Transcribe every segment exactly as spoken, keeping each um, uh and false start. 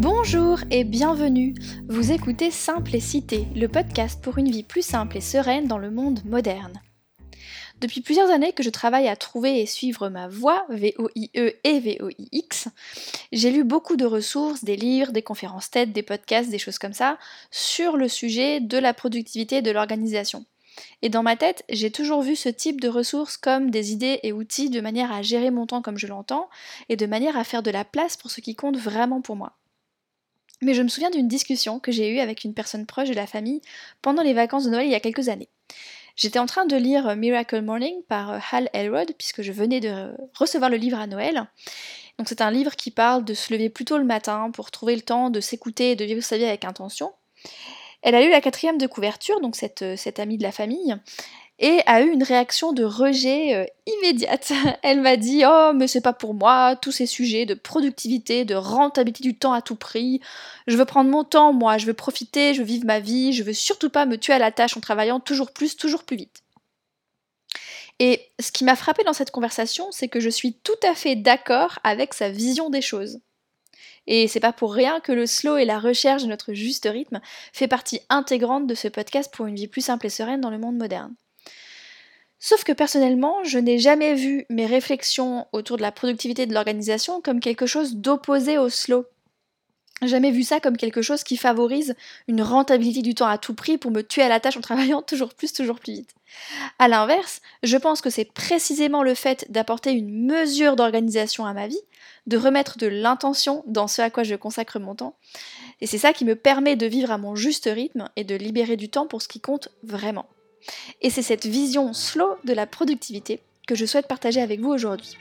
Bonjour et bienvenue. Vous écoutez Simple et Cité, le podcast pour une vie plus simple et sereine dans le monde moderne. Depuis plusieurs années que je travaille à trouver et suivre ma voie, V O I E et V O I X, j'ai lu beaucoup de ressources, des livres, des conférences TED, des podcasts, des choses comme ça, sur le sujet de la productivité et de l'organisation. Et dans ma tête, j'ai toujours vu ce type de ressources comme des idées et outils de manière à gérer mon temps comme je l'entends, et de manière à faire de la place pour ce qui compte vraiment pour moi. Mais je me souviens d'une discussion que j'ai eue avec une personne proche de la famille pendant les vacances de Noël il y a quelques années. J'étais en train de lire Miracle Morning par Hal Elrod, puisque je venais de recevoir le livre à Noël. Donc c'est un livre qui parle de se lever plus tôt le matin pour trouver le temps de s'écouter et de vivre sa vie avec intention. Elle a lu la quatrième de couverture, donc cette, cette amie de la famille, et a eu une réaction de rejet euh, immédiate. Elle m'a dit « Oh, mais c'est pas pour moi, tous ces sujets de productivité, de rentabilité du temps à tout prix. Je veux prendre mon temps, moi, je veux profiter, je veux vivre ma vie, je veux surtout pas me tuer à la tâche en travaillant toujours plus, toujours plus vite. » Et ce qui m'a frappé dans cette conversation, c'est que je suis tout à fait d'accord avec sa vision des choses. Et c'est pas pour rien que le slow et la recherche de notre juste rythme fait partie intégrante de ce podcast pour une vie plus simple et sereine dans le monde moderne. Sauf que personnellement, je n'ai jamais vu mes réflexions autour de la productivité et de l'organisation comme quelque chose d'opposé au slow. Jamais vu ça comme quelque chose qui favorise une rentabilité du temps à tout prix pour me tuer à la tâche en travaillant toujours plus, toujours plus vite. A l'inverse, je pense que c'est précisément le fait d'apporter une mesure d'organisation à ma vie, de remettre de l'intention dans ce à quoi je consacre mon temps, et c'est ça qui me permet de vivre à mon juste rythme et de libérer du temps pour ce qui compte vraiment. Et c'est cette vision slow de la productivité que je souhaite partager avec vous aujourd'hui.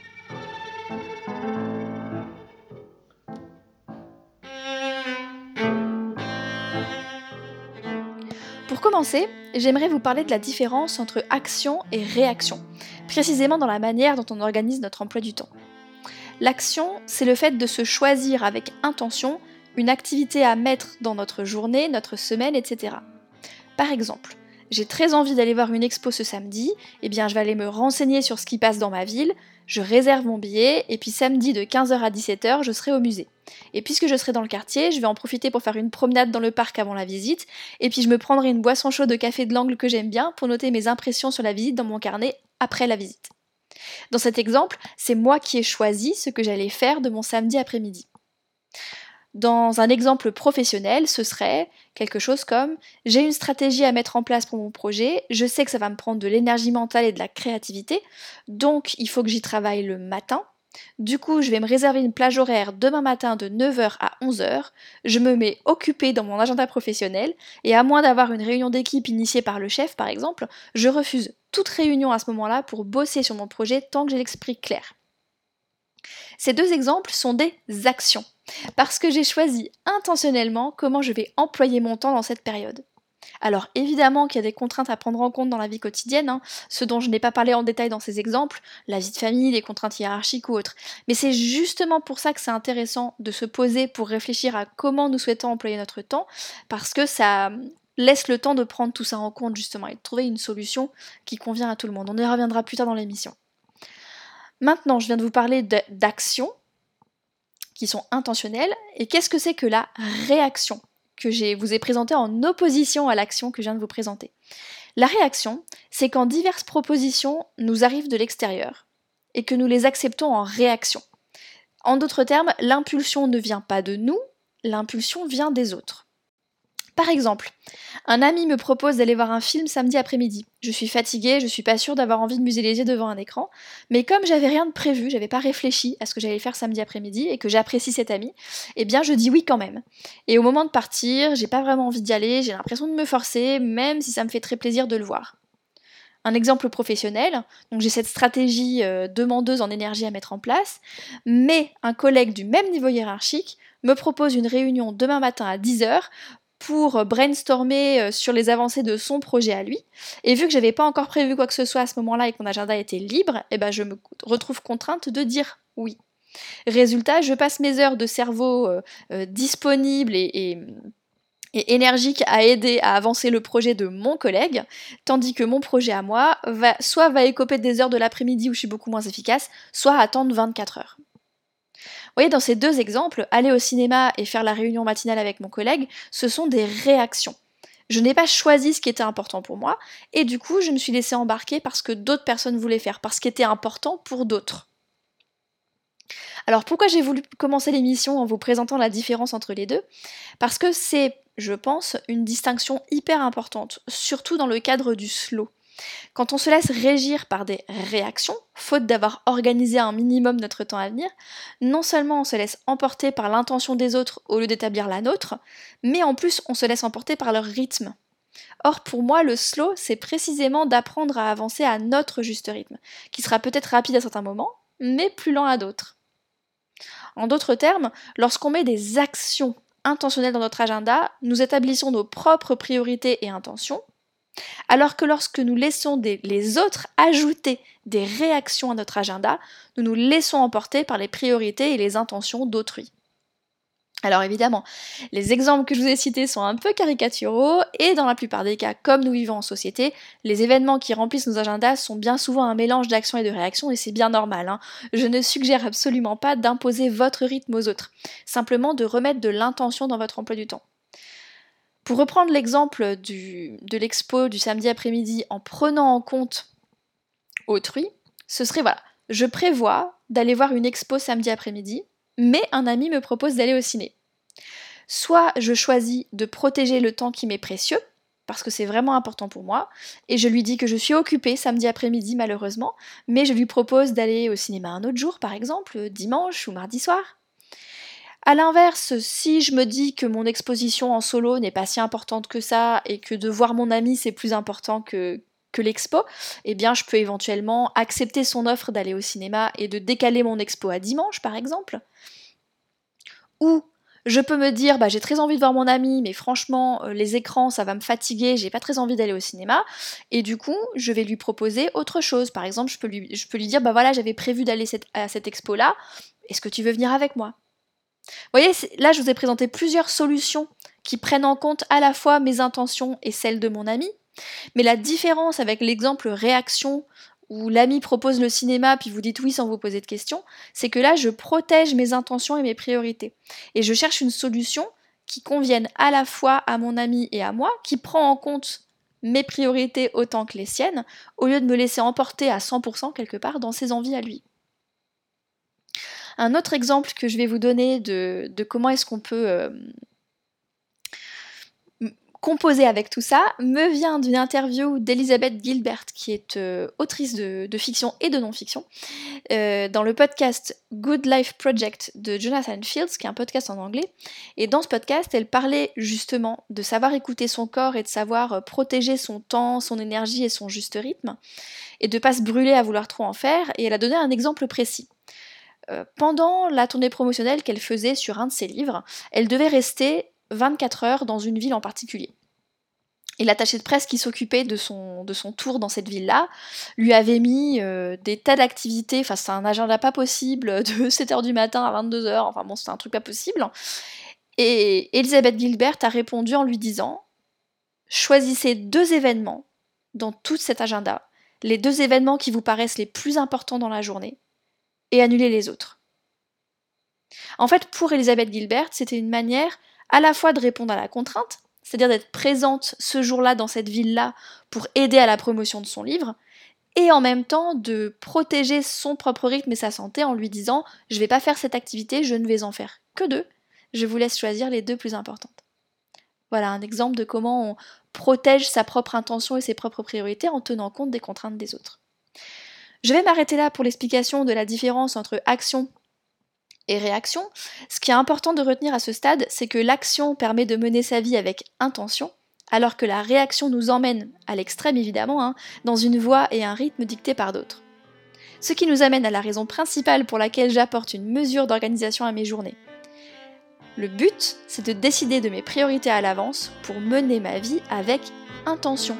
Pour commencer, j'aimerais vous parler de la différence entre action et réaction, précisément dans la manière dont on organise notre emploi du temps. L'action, c'est le fait de se choisir avec intention une activité à mettre dans notre journée, notre semaine, et cetera. Par exemple, j'ai très envie d'aller voir une expo ce samedi, eh bien je vais aller me renseigner sur ce qui passe dans ma ville, je réserve mon billet, et puis samedi de quinze heures à dix-sept heures, je serai au musée. Et puisque je serai dans le quartier, je vais en profiter pour faire une promenade dans le parc avant la visite, et puis je me prendrai une boisson chaude de café de l'Angle que j'aime bien pour noter mes impressions sur la visite dans mon carnet après la visite. Dans cet exemple, c'est moi qui ai choisi ce que j'allais faire de mon samedi après-midi. Dans un exemple professionnel, ce serait quelque chose comme « J'ai une stratégie à mettre en place pour mon projet, je sais que ça va me prendre de l'énergie mentale et de la créativité, donc il faut que j'y travaille le matin. Du coup, je vais me réserver une plage horaire demain matin de neuf heures à onze heures, je me mets occupée dans mon agenda professionnel, et à moins d'avoir une réunion d'équipe initiée par le chef par exemple, je refuse toute réunion à ce moment-là pour bosser sur mon projet tant que j'ai l'esprit clair. » Ces deux exemples sont des actions, parce que j'ai choisi intentionnellement comment je vais employer mon temps dans cette période. Alors évidemment qu'il y a des contraintes à prendre en compte dans la vie quotidienne, hein, ce dont je n'ai pas parlé en détail dans ces exemples, la vie de famille, les contraintes hiérarchiques ou autres, mais c'est justement pour ça que c'est intéressant de se poser pour réfléchir à comment nous souhaitons employer notre temps, parce que ça laisse le temps de prendre tout ça en compte justement et de trouver une solution qui convient à tout le monde. On y reviendra plus tard dans l'émission. Maintenant, je viens de vous parler d'actions qui sont intentionnelles, et qu'est-ce que c'est que la réaction que je vous ai présentée en opposition à l'action que je viens de vous présenter. La réaction, c'est quand diverses propositions nous arrivent de l'extérieur, et que nous les acceptons en réaction. En d'autres termes, l'impulsion ne vient pas de nous, l'impulsion vient des autres. Par exemple, un ami me propose d'aller voir un film samedi après-midi. Je suis fatiguée, je suis pas sûre d'avoir envie de muser les yeux devant un écran, mais comme j'avais rien de prévu, j'avais pas réfléchi à ce que j'allais faire samedi après-midi et que j'apprécie cet ami, eh bien je dis oui quand même. Et au moment de partir, j'ai pas vraiment envie d'y aller, j'ai l'impression de me forcer, même si ça me fait très plaisir de le voir. Un exemple professionnel, donc j'ai cette stratégie euh, demandeuse en énergie à mettre en place, mais un collègue du même niveau hiérarchique me propose une réunion demain matin à dix heures pour brainstormer sur les avancées de son projet à lui, et vu que j'avais pas encore prévu quoi que ce soit à ce moment-là et que mon agenda était libre, eh ben je me retrouve contrainte de dire oui. Résultat, je passe mes heures de cerveau euh, euh, disponibles et, et, et énergiques à aider à avancer le projet de mon collègue, tandis que mon projet à moi va, soit va écoper des heures de l'après-midi où je suis beaucoup moins efficace, soit attendre vingt-quatre heures. voyez, dans ces deux exemples, aller au cinéma et faire la réunion matinale avec mon collègue, ce sont des réactions. Je n'ai pas choisi ce qui était important pour moi, et du coup, je me suis laissée embarquer parce que d'autres personnes voulaient faire, parce ce qui était important pour d'autres. Alors pourquoi j'ai voulu commencer l'émission en vous présentant la différence entre les deux ? Parce que c'est, je pense, une distinction hyper importante, surtout dans le cadre du slow. Quand on se laisse régir par des réactions, faute d'avoir organisé un minimum notre temps à venir, non seulement on se laisse emporter par l'intention des autres au lieu d'établir la nôtre, mais en plus on se laisse emporter par leur rythme. Or pour moi, le slow, c'est précisément d'apprendre à avancer à notre juste rythme, qui sera peut-être rapide à certains moments, mais plus lent à d'autres. En d'autres termes, lorsqu'on met des actions intentionnelles dans notre agenda, nous établissons nos propres priorités et intentions, alors que lorsque nous laissons des, les autres ajouter des réactions à notre agenda, nous nous laissons emporter par les priorités et les intentions d'autrui. Alors évidemment, les exemples que je vous ai cités sont un peu caricaturaux, et dans la plupart des cas, comme nous vivons en société, les événements qui remplissent nos agendas sont bien souvent un mélange d'actions et de réactions, et c'est bien normal, hein. Je ne suggère absolument pas d'imposer votre rythme aux autres, simplement de remettre de l'intention dans votre emploi du temps. Pour reprendre l'exemple du, de l'expo du samedi après-midi en prenant en compte autrui, ce serait voilà, je prévois d'aller voir une expo samedi après-midi, mais un ami me propose d'aller au ciné. Soit je choisis de protéger le temps qui m'est précieux, parce que c'est vraiment important pour moi, et je lui dis que je suis occupée samedi après-midi malheureusement, mais je lui propose d'aller au cinéma un autre jour, par exemple, dimanche ou mardi soir. A l'inverse, si je me dis que mon exposition en solo n'est pas si importante que ça, et que de voir mon ami c'est plus important que, que l'expo, eh bien je peux éventuellement accepter son offre d'aller au cinéma et de décaler mon expo à dimanche par exemple. Ou je peux me dire, bah j'ai très envie de voir mon ami, mais franchement, euh, les écrans ça va me fatiguer, j'ai pas très envie d'aller au cinéma, et du coup je vais lui proposer autre chose. Par exemple, je peux lui, je peux lui dire, bah voilà, j'avais prévu d'aller cette, à cette expo là, est-ce que tu veux venir avec moi ? Vous voyez, là je vous ai présenté plusieurs solutions qui prennent en compte à la fois mes intentions et celles de mon ami, mais la différence avec l'exemple réaction où l'ami propose le cinéma puis vous dites oui sans vous poser de questions, c'est que là je protège mes intentions et mes priorités. Et je cherche une solution qui convienne à la fois à mon ami et à moi, qui prend en compte mes priorités autant que les siennes, au lieu de me laisser emporter à cent pour cent quelque part dans ses envies à lui. Un autre exemple que je vais vous donner de, de comment est-ce qu'on peut euh, composer avec tout ça me vient d'une interview d'Elizabeth Gilbert, qui est euh, autrice de, de fiction et de non-fiction, euh, dans le podcast Good Life Project de Jonathan Fields, qui est un podcast en anglais. Et dans ce podcast, elle parlait justement de savoir écouter son corps et de savoir protéger son temps, son énergie et son juste rythme, et de ne pas se brûler à vouloir trop en faire. Et elle a donné un exemple précis. Euh, pendant la tournée promotionnelle qu'elle faisait sur un de ses livres, elle devait rester vingt-quatre heures dans une ville en particulier. Et l'attaché de presse qui s'occupait de son, de son tour dans cette ville-là lui avait mis euh, des tas d'activités, enfin c'est un agenda pas possible, de sept heures du matin à vingt-deux heures, enfin bon c'était un truc pas possible. Et Elizabeth Gilbert a répondu en lui disant « Choisissez deux événements dans tout cet agenda, les deux événements qui vous paraissent les plus importants dans la journée, et annulez les autres. » En fait, pour Elizabeth Gilbert, c'était une manière à la fois de répondre à la contrainte, c'est-à-dire d'être présente ce jour-là dans cette ville-là pour aider à la promotion de son livre, et en même temps de protéger son propre rythme et sa santé en lui disant « Je ne vais pas faire cette activité, je ne vais en faire que deux, je vous laisse choisir les deux plus importantes. » Voilà un exemple de comment on protège sa propre intention et ses propres priorités en tenant compte des contraintes des autres. Je vais m'arrêter là pour l'explication de la différence entre action et réaction. Ce qui est important de retenir à ce stade, c'est que l'action permet de mener sa vie avec intention, alors que la réaction nous emmène, à l'extrême évidemment, hein, dans une voie et un rythme dictés par d'autres. Ce qui nous amène à la raison principale pour laquelle j'apporte une mesure d'organisation à mes journées. Le but, c'est de décider de mes priorités à l'avance pour mener ma vie avec intention.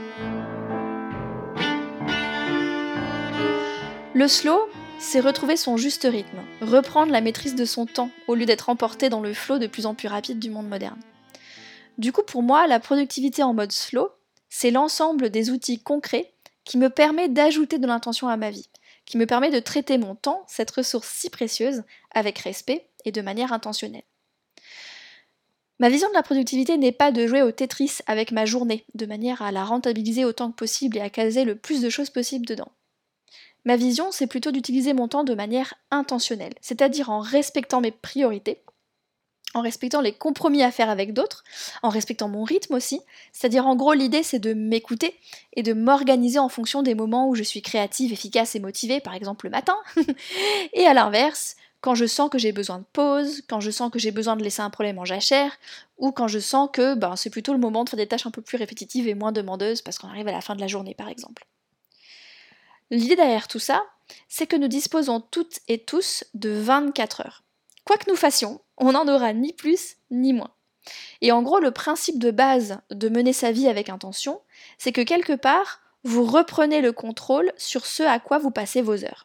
Le slow, c'est retrouver son juste rythme, reprendre la maîtrise de son temps au lieu d'être emporté dans le flot de plus en plus rapide du monde moderne. Du coup, pour moi, la productivité en mode slow, c'est l'ensemble des outils concrets qui me permet d'ajouter de l'intention à ma vie, qui me permet de traiter mon temps, cette ressource si précieuse, avec respect et de manière intentionnelle. Ma vision de la productivité n'est pas de jouer au Tetris avec ma journée, de manière à la rentabiliser autant que possible et à caser le plus de choses possible dedans. Ma vision, c'est plutôt d'utiliser mon temps de manière intentionnelle, c'est-à-dire en respectant mes priorités, en respectant les compromis à faire avec d'autres, en respectant mon rythme aussi, c'est-à-dire en gros l'idée c'est de m'écouter et de m'organiser en fonction des moments où je suis créative, efficace et motivée, par exemple le matin, et à l'inverse, quand je sens que j'ai besoin de pause, quand je sens que j'ai besoin de laisser un problème en jachère, ou quand je sens que ben, c'est plutôt le moment de faire des tâches un peu plus répétitives et moins demandeuses parce qu'on arrive à la fin de la journée par exemple. L'idée derrière tout ça, c'est que nous disposons toutes et tous de vingt-quatre heures. Quoi que nous fassions, on n'en aura ni plus ni moins. Et en gros, le principe de base de mener sa vie avec intention, c'est que quelque part, vous reprenez le contrôle sur ce à quoi vous passez vos heures.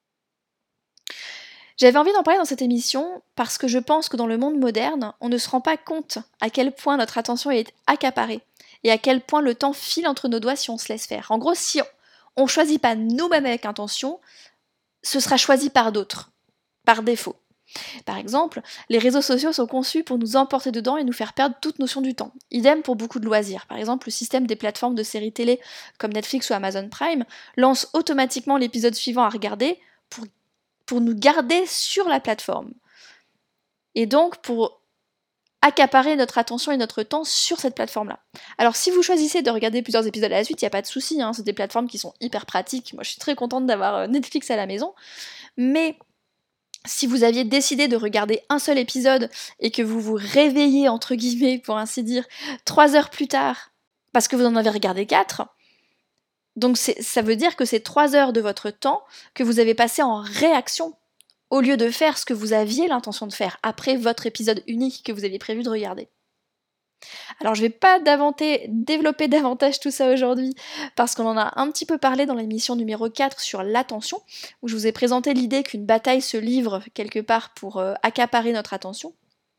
J'avais envie d'en parler dans cette émission parce que je pense que dans le monde moderne, on ne se rend pas compte à quel point notre attention est accaparée et à quel point le temps file entre nos doigts si on se laisse faire. En gros, si on ne choisit pas nous-mêmes avec intention, ce sera choisi par d'autres, par défaut. Par exemple, les réseaux sociaux sont conçus pour nous emporter dedans et nous faire perdre toute notion du temps. Idem pour beaucoup de loisirs. Par exemple, le système des plateformes de séries télé comme Netflix ou Amazon Prime lance automatiquement l'épisode suivant à regarder pour, pour nous garder sur la plateforme. Et donc pour accaparer notre attention et notre temps sur cette plateforme-là. Alors si vous choisissez de regarder plusieurs épisodes à la suite, il n'y a pas de souci, hein, c'est des plateformes qui sont hyper pratiques. Moi je suis très contente d'avoir Netflix à la maison. Mais si vous aviez décidé de regarder un seul épisode et que vous vous réveillez, entre guillemets, pour ainsi dire, trois heures plus tard, parce que vous en avez regardé quatre, donc ça veut dire que c'est trois heures de votre temps que vous avez passé en réaction, au lieu de faire ce que vous aviez l'intention de faire après votre épisode unique que vous aviez prévu de regarder. Alors je vais pas développer davantage tout ça aujourd'hui parce qu'on en a un petit peu parlé dans l'émission numéro quatre sur l'attention, où je vous ai présenté l'idée qu'une bataille se livre quelque part pour euh, accaparer notre attention.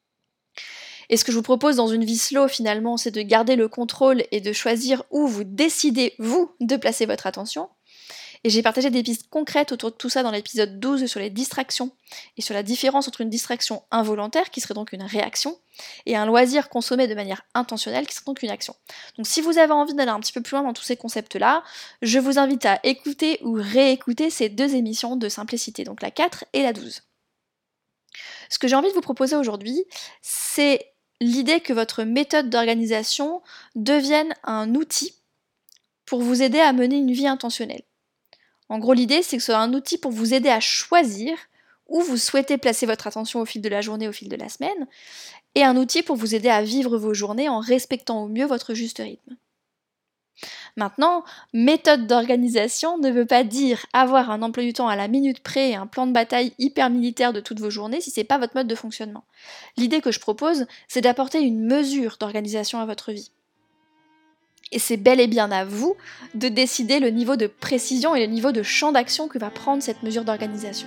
Et ce que je vous propose dans une vie slow finalement, c'est de garder le contrôle et de choisir où vous décidez, vous, de placer votre attention. Et j'ai partagé des pistes concrètes autour de tout ça dans l'épisode douze sur les distractions et sur la différence entre une distraction involontaire, qui serait donc une réaction, et un loisir consommé de manière intentionnelle, qui serait donc une action. Donc si vous avez envie d'aller un petit peu plus loin dans tous ces concepts-là, je vous invite à écouter ou réécouter ces deux émissions de simplicité, donc la quatre et la douze. Ce que j'ai envie de vous proposer aujourd'hui, c'est l'idée que votre méthode d'organisation devienne un outil pour vous aider à mener une vie intentionnelle. En gros, l'idée, c'est que ce soit un outil pour vous aider à choisir où vous souhaitez placer votre attention au fil de la journée, au fil de la semaine, et un outil pour vous aider à vivre vos journées en respectant au mieux votre juste rythme. Maintenant, méthode d'organisation ne veut pas dire avoir un emploi du temps à la minute près et un plan de bataille hyper militaire de toutes vos journées si c'est pas votre mode de fonctionnement. L'idée que je propose, c'est d'apporter une mesure d'organisation à votre vie. Et c'est bel et bien à vous de décider le niveau de précision et le niveau de champ d'action que va prendre cette mesure d'organisation.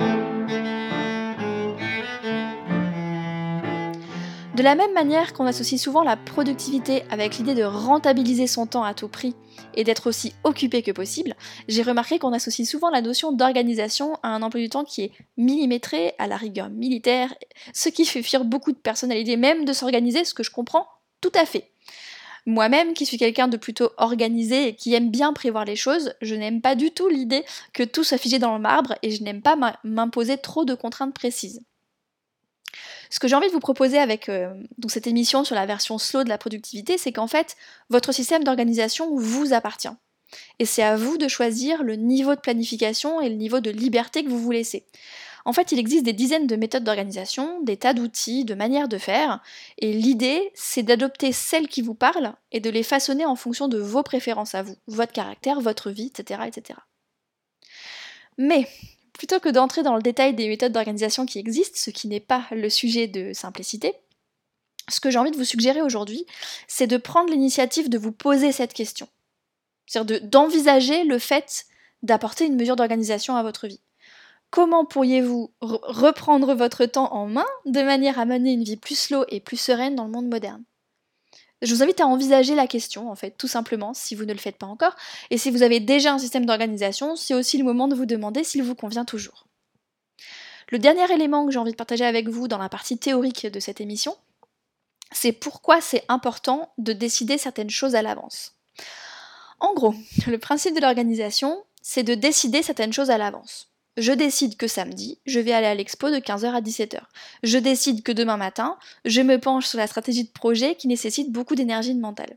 De la même manière qu'on associe souvent la productivité avec l'idée de rentabiliser son temps à tout prix et d'être aussi occupé que possible, j'ai remarqué qu'on associe souvent la notion d'organisation à un emploi du temps qui est millimétré, à la rigueur militaire, ce qui fait fuir beaucoup de personnes à l'idée même de s'organiser, ce que je comprends tout à fait. Moi-même, qui suis quelqu'un de plutôt organisé et qui aime bien prévoir les choses, je n'aime pas du tout l'idée que tout soit figé dans le marbre et je n'aime pas m'imposer trop de contraintes précises. Ce que j'ai envie de vous proposer avec euh, donc cette émission sur la version slow de la productivité, c'est qu'en fait, votre système d'organisation vous appartient. Et c'est à vous de choisir le niveau de planification et le niveau de liberté que vous vous laissez. En fait, il existe des dizaines de méthodes d'organisation, des tas d'outils, de manières de faire, et l'idée, c'est d'adopter celles qui vous parlent et de les façonner en fonction de vos préférences à vous, votre caractère, votre vie, et cetera, et cetera. Mais, plutôt que d'entrer dans le détail des méthodes d'organisation qui existent, ce qui n'est pas le sujet de simplicité, ce que j'ai envie de vous suggérer aujourd'hui, c'est de prendre l'initiative de vous poser cette question. C'est-à-dire de, d'envisager le fait d'apporter une mesure d'organisation à votre vie. Comment pourriez-vous re- reprendre votre temps en main de manière à mener une vie plus slow et plus sereine dans le monde moderne ? Je vous invite à envisager la question, en fait, tout simplement, si vous ne le faites pas encore. Et si vous avez déjà un système d'organisation, c'est aussi le moment de vous demander s'il vous convient toujours. Le dernier élément que j'ai envie de partager avec vous dans la partie théorique de cette émission, c'est pourquoi c'est important de décider certaines choses à l'avance. En gros, le principe de l'organisation, c'est de décider certaines choses à l'avance. Je décide que samedi, je vais aller à l'expo de quinze heures à dix-sept heures. Je décide que demain matin, je me penche sur la stratégie de projet qui nécessite beaucoup d'énergie mentale.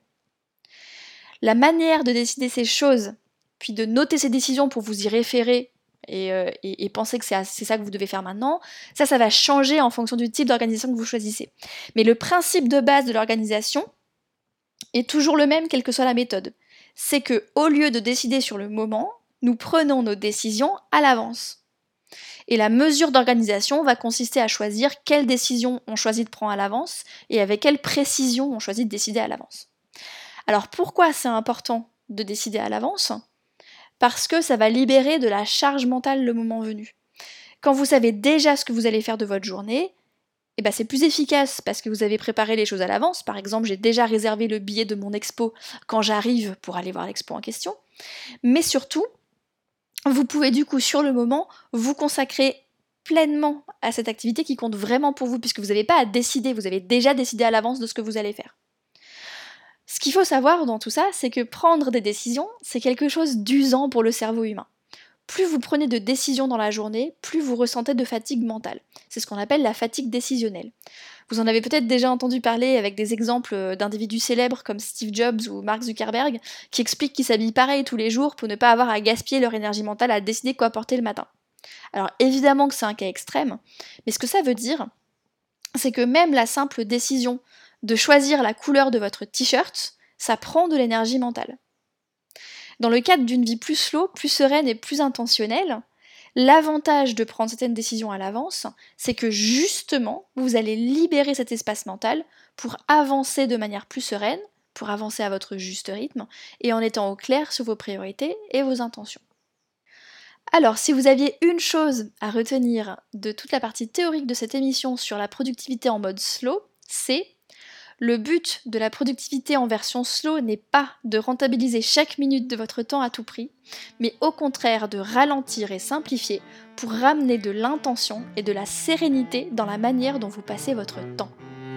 La manière de décider ces choses, puis de noter ces décisions pour vous y référer et, euh, et, et penser que c'est, c'est ça que vous devez faire maintenant, ça, ça va changer en fonction du type d'organisation que vous choisissez. Mais le principe de base de l'organisation est toujours le même, quelle que soit la méthode. C'est que, au lieu de décider sur le moment, nous prenons nos décisions à l'avance. Et la mesure d'organisation va consister à choisir quelles décisions on choisit de prendre à l'avance et avec quelle précision on choisit de décider à l'avance. Alors pourquoi c'est important de décider à l'avance ? Parce que ça va libérer de la charge mentale le moment venu. Quand vous savez déjà ce que vous allez faire de votre journée, eh ben c'est plus efficace parce que vous avez préparé les choses à l'avance. Par exemple, j'ai déjà réservé le billet de mon expo quand j'arrive pour aller voir l'expo en question. Mais surtout, vous pouvez du coup sur le moment vous consacrer pleinement à cette activité qui compte vraiment pour vous, puisque vous n'avez pas à décider, vous avez déjà décidé à l'avance de ce que vous allez faire. Ce qu'il faut savoir dans tout ça, c'est que prendre des décisions, c'est quelque chose d'usant pour le cerveau humain. Plus vous prenez de décisions dans la journée, plus vous ressentez de fatigue mentale. C'est ce qu'on appelle la fatigue décisionnelle. Vous en avez peut-être déjà entendu parler avec des exemples d'individus célèbres comme Steve Jobs ou Mark Zuckerberg, qui expliquent qu'ils s'habillent pareil tous les jours pour ne pas avoir à gaspiller leur énergie mentale à décider quoi porter le matin. Alors évidemment que c'est un cas extrême, mais ce que ça veut dire, c'est que même la simple décision de choisir la couleur de votre t-shirt, ça prend de l'énergie mentale. Dans le cadre d'une vie plus slow, plus sereine et plus intentionnelle, l'avantage de prendre certaines décisions à l'avance, c'est que justement, vous allez libérer cet espace mental pour avancer de manière plus sereine, pour avancer à votre juste rythme, et en étant au clair sur vos priorités et vos intentions. Alors, si vous aviez une chose à retenir de toute la partie théorique de cette émission sur la productivité en mode slow, c'est le but de la productivité en version slow n'est pas de rentabiliser chaque minute de votre temps à tout prix, mais au contraire de ralentir et simplifier pour ramener de l'intention et de la sérénité dans la manière dont vous passez votre temps.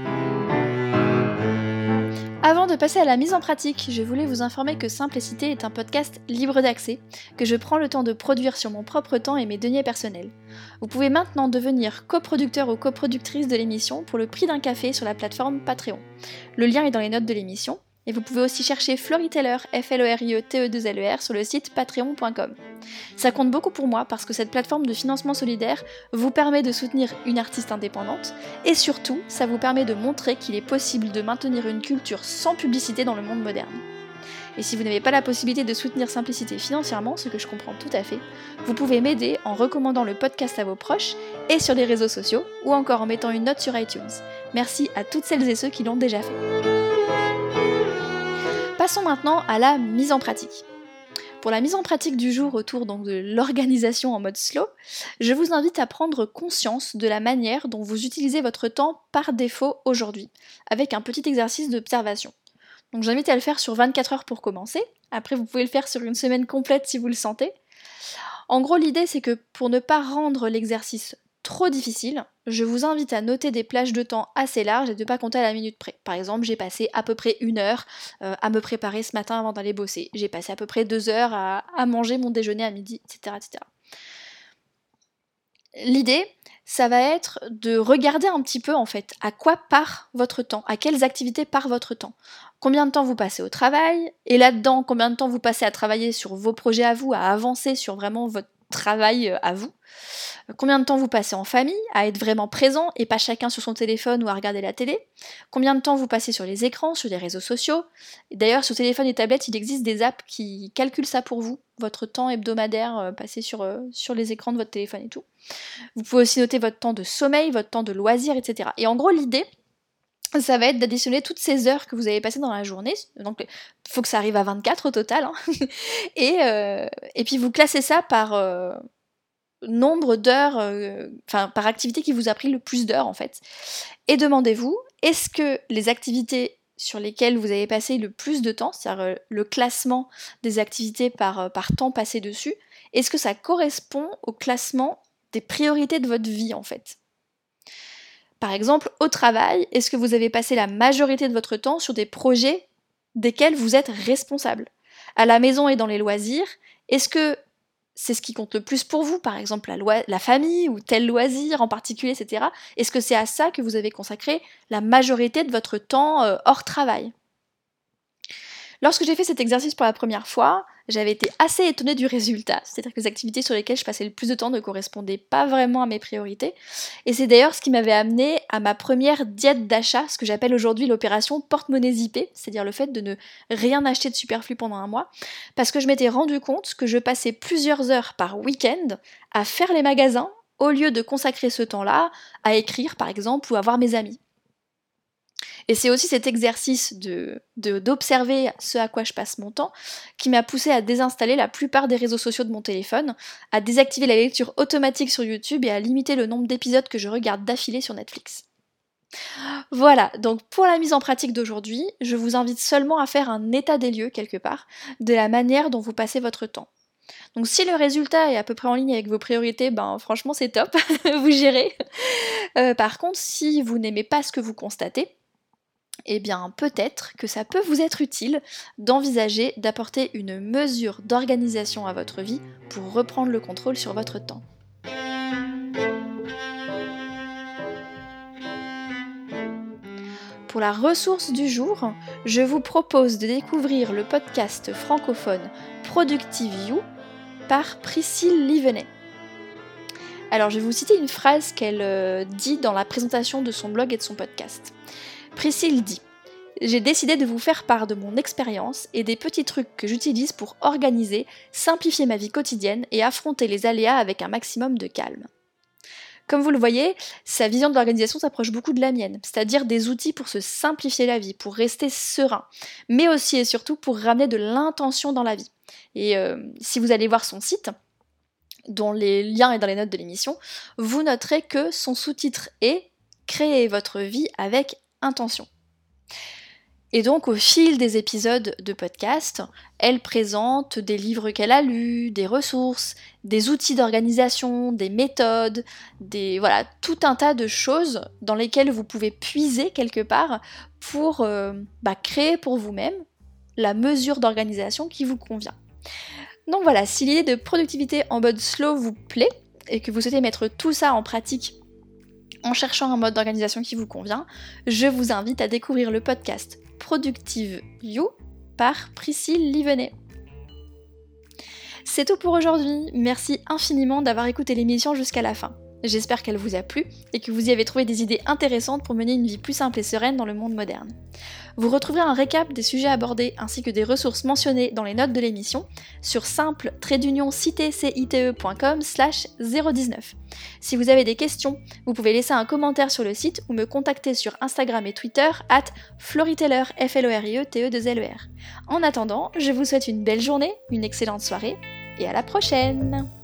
Avant de passer à la mise en pratique, je voulais vous informer que Simplicité est un podcast libre d'accès, que je prends le temps de produire sur mon propre temps et mes deniers personnels. Vous pouvez maintenant devenir coproducteur ou coproductrice de l'émission pour le prix d'un café sur la plateforme Patreon. Le lien est dans les notes de l'émission, et vous pouvez aussi chercher Floryteller, F L O R I E T E deux L E R, sur le site patreon point com. Ça compte beaucoup pour moi parce que cette plateforme de financement solidaire vous permet de soutenir une artiste indépendante, et surtout, ça vous permet de montrer qu'il est possible de maintenir une culture sans publicité dans le monde moderne. Et si vous n'avez pas la possibilité de soutenir Simplicité financièrement, ce que je comprends tout à fait, vous pouvez m'aider en recommandant le podcast à vos proches et sur les réseaux sociaux, ou encore en mettant une note sur iTunes. Merci à toutes celles et ceux qui l'ont déjà fait. Passons maintenant à la mise en pratique. Pour la mise en pratique du jour autour donc, de l'organisation en mode slow, je vous invite à prendre conscience de la manière dont vous utilisez votre temps par défaut aujourd'hui, avec un petit exercice d'observation. Donc j'invite à le faire sur vingt-quatre heures pour commencer, après vous pouvez le faire sur une semaine complète si vous le sentez. En gros l'idée c'est que pour ne pas rendre l'exercice trop difficile, je vous invite à noter des plages de temps assez larges et de ne pas compter à la minute près. Par exemple, j'ai passé à peu près une heure euh, à me préparer ce matin avant d'aller bosser. J'ai passé à peu près deux heures à, à manger mon déjeuner à midi, et cetera, et cetera. L'idée, ça va être de regarder un petit peu en fait à quoi part votre temps, à quelles activités part votre temps. Combien de temps vous passez au travail, et là-dedans, combien de temps vous passez à travailler sur vos projets à vous, à avancer sur vraiment votre travail à vous. Combien de temps vous passez en famille, à être vraiment présent et pas chacun sur son téléphone ou à regarder la télé. Combien de temps vous passez sur les écrans, sur les réseaux sociaux. Et d'ailleurs, sur téléphone et tablette, il existe des apps qui calculent ça pour vous, votre temps hebdomadaire euh, passé sur, euh, sur les écrans de votre téléphone et tout. Vous pouvez aussi noter votre temps de sommeil, votre temps de loisir, et cetera. Et en gros, l'idée, ça va être d'additionner toutes ces heures que vous avez passées dans la journée, donc il faut que ça arrive à vingt-quatre au total, hein. et, euh, et puis vous classez ça par euh, nombre d'heures, euh, enfin par activité qui vous a pris le plus d'heures en fait. Et demandez-vous, est-ce que les activités sur lesquelles vous avez passé le plus de temps, c'est-à-dire euh, le classement des activités par, euh, par temps passé dessus, est-ce que ça correspond au classement des priorités de votre vie en fait. Par exemple, au travail, est-ce que vous avez passé la majorité de votre temps sur des projets desquels vous êtes responsable ? À la maison et dans les loisirs, est-ce que c'est ce qui compte le plus pour vous, par exemple la, loi- la famille ou tel loisir en particulier, et cetera. Est-ce que c'est à ça que vous avez consacré la majorité de votre temps euh, hors travail ? Lorsque j'ai fait cet exercice pour la première fois, j'avais été assez étonnée du résultat, c'est-à-dire que les activités sur lesquelles je passais le plus de temps ne correspondaient pas vraiment à mes priorités, et c'est d'ailleurs ce qui m'avait amené à ma première diète d'achat, ce que j'appelle aujourd'hui l'opération porte-monnaie zippée, c'est-à-dire le fait de ne rien acheter de superflu pendant un mois, parce que je m'étais rendu compte que je passais plusieurs heures par week-end à faire les magasins, au lieu de consacrer ce temps-là à écrire par exemple ou à voir mes amis. Et c'est aussi cet exercice de, de, d'observer ce à quoi je passe mon temps qui m'a poussé à désinstaller la plupart des réseaux sociaux de mon téléphone, à désactiver la lecture automatique sur YouTube et à limiter le nombre d'épisodes que je regarde d'affilée sur Netflix. Voilà, donc pour la mise en pratique d'aujourd'hui, je vous invite seulement à faire un état des lieux quelque part de la manière dont vous passez votre temps. Donc si le résultat est à peu près en ligne avec vos priorités, ben franchement c'est top, vous gérez. Euh, par contre, si vous n'aimez pas ce que vous constatez, eh bien peut-être que ça peut vous être utile d'envisager d'apporter une mesure d'organisation à votre vie pour reprendre le contrôle sur votre temps. Pour la ressource du jour, je vous propose de découvrir le podcast francophone Productive You par Priscille Livenet. Alors je vais vous citer une phrase qu'elle euh, dit dans la présentation de son blog et de son podcast. Priscille dit « J'ai décidé de vous faire part de mon expérience et des petits trucs que j'utilise pour organiser, simplifier ma vie quotidienne et affronter les aléas avec un maximum de calme. » Comme vous le voyez, sa vision de l'organisation s'approche beaucoup de la mienne, c'est-à-dire des outils pour se simplifier la vie, pour rester serein, mais aussi et surtout pour ramener de l'intention dans la vie. Et euh, si vous allez voir son site, dont les liens sont dans les notes de l'émission, vous noterez que son sous-titre est « Créez votre vie avec intention ». Et donc au fil des épisodes de podcast, elle présente des livres qu'elle a lus, des ressources, des outils d'organisation, des méthodes, des voilà, tout un tas de choses dans lesquelles vous pouvez puiser quelque part pour euh, bah, créer pour vous-même la mesure d'organisation qui vous convient. Donc voilà, si l'idée de productivité en mode slow vous plaît et que vous souhaitez mettre tout ça en pratique en cherchant un mode d'organisation qui vous convient, je vous invite à découvrir le podcast Productive You par Priscille Livenet. C'est tout pour aujourd'hui, merci infiniment d'avoir écouté l'émission jusqu'à la fin. J'espère qu'elle vous a plu et que vous y avez trouvé des idées intéressantes pour mener une vie plus simple et sereine dans le monde moderne. Vous retrouverez un récap des sujets abordés ainsi que des ressources mentionnées dans les notes de l'émission sur simple trait d'union cite point com slash zéro dix-neuf. Si vous avez des questions, vous pouvez laisser un commentaire sur le site ou me contacter sur Instagram et Twitter at floriteller, F L O R I E T E deux L E R. En attendant, je vous souhaite une belle journée, une excellente soirée et à la prochaine!